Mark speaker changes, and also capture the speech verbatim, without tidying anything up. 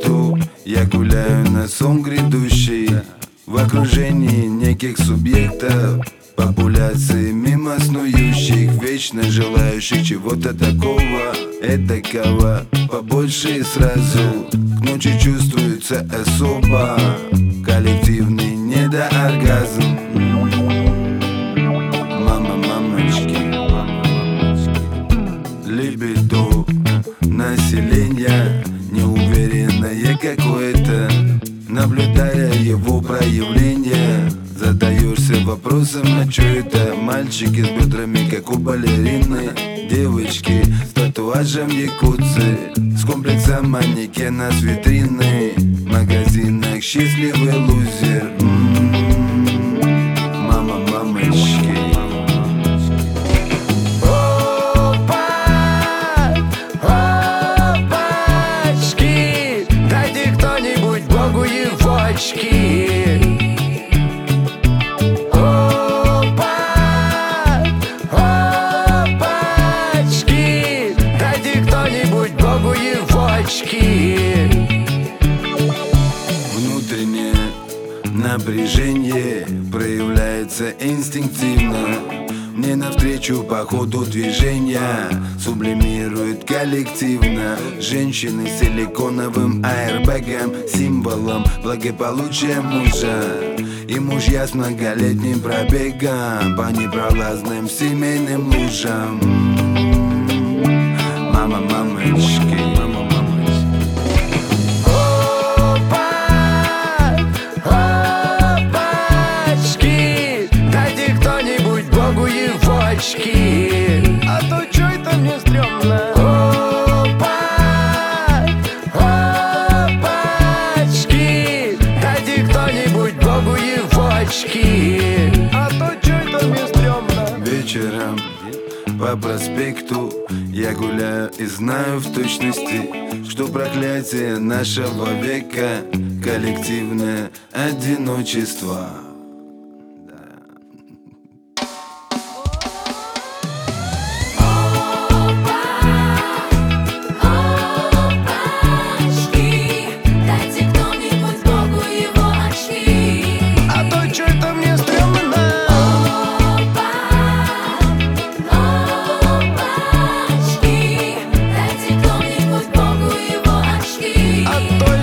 Speaker 1: проспекту я гуляю на сон грядущий, в окружении неких субъектов, популяции мимо снующих, вечно желающих чего-то такого, этакого побольше и сразу. К ночи чувствуется особо коллективный недооргазм. Мама, мамочки, либидо населения неуверенное какое-то. Наблюдая его проявление, задаешься вопросом, а чё это? Мальчики с бедрами, как у балерины, девочки с татуажем якутцы, с комплексом манекена с витрины, в магазинах счастливый лузер. М-м-м, мама, мамочки.
Speaker 2: Опа, опачки, дайте кто-нибудь Богу его очки.
Speaker 1: Внутреннее напряжение проявляется инстинктивно. Мне навстречу по ходу движения сублимирует коллективно. Женщины с силиконовым аэрбэгом, символом благополучия мужа. И мужья с многолетним пробегом по непролазным семейным лужам. Мама, мамочки.
Speaker 2: А то чё это мне стрёмно? Опа, опачки, дайте кто-нибудь Богу его очки. А то чё это мне стрёмно?
Speaker 1: Вечером по проспекту я гуляю и знаю в точности, что проклятие нашего века — коллективное одиночество.